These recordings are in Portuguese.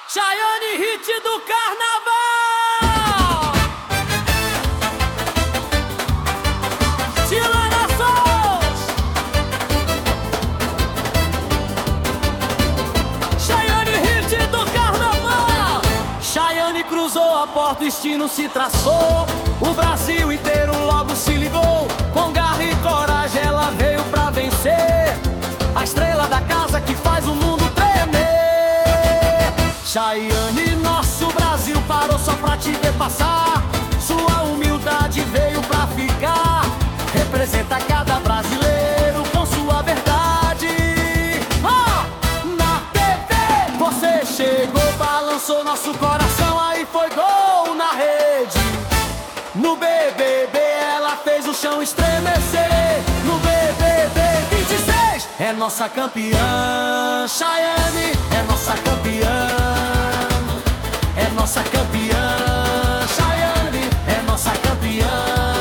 Chayane, hit do carnaval. Tilana Sons. Chayane, hit do carnaval. Chayane cruzou a porta, o destino se traçou. O Brasil inteiro logo se ligou. Com garra e coragem ela veio pra vencer. A estrela da casa que faz o mundo tremer. Chayane, nosso Brasil parou só pra te ver passar. Sua humildade veio pra ficar. Representa cada brasileiro com sua verdade. Na TV você chegou, balançou nosso coração, aí foi gol na rede. No BBB ela fez o chão estremecer. No BBB 26 é nossa campeã. Chayane é nossa campeã. É nossa campeã. Chayane é nossa campeã.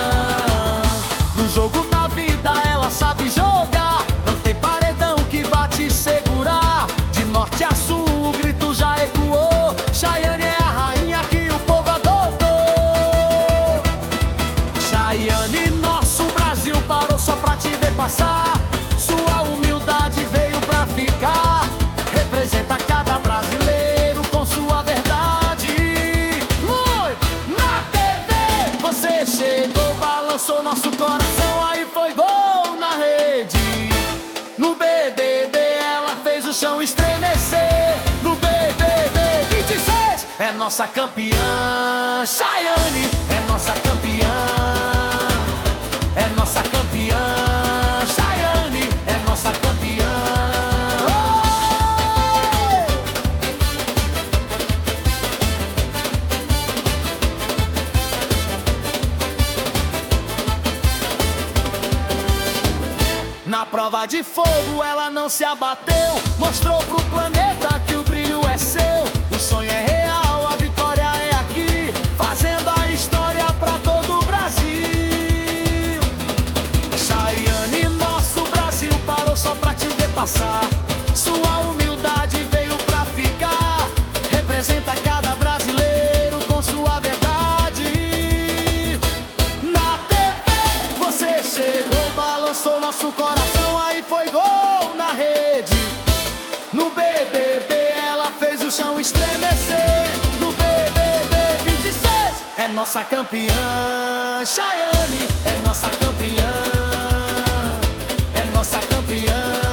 No jogo da vida ela sabe jogar. Não tem paredão que vá te segurar. De norte a sul o grito já ecoou. Chayane é a rainha que o povo adotou. Chayane, nosso Brasil parou só pra te ver passar. Sua humildade veio pra ficar. Representa cada brasileiro com sua verdade. Na TV você chegou, balançou nosso coração, aí foi gol na rede. No BBB ela fez o chão estremecer. No BBB 26 é nossa campeã. Chayane é nossa campeã. É nossa campeã. Chayane é nossa campeã. Na prova de fogo ela não se abateu. Mostrou pro planeta que o brilho é seu. O sonho é real, a vitória é aqui. Fazendo a história pra todo o Brasil. Chayane, nosso Brasil parou só pra te ver passar. Sua humildade veio pra ficar. Representa cada brasileiro com sua verdade. Na TV você chegou, balançou nosso coração, aí foi gol na rede. No BBB ela fez o chão estremecer. No BBB 26 é nossa campeã. Chayane é nossa campeã. É nossa campeã.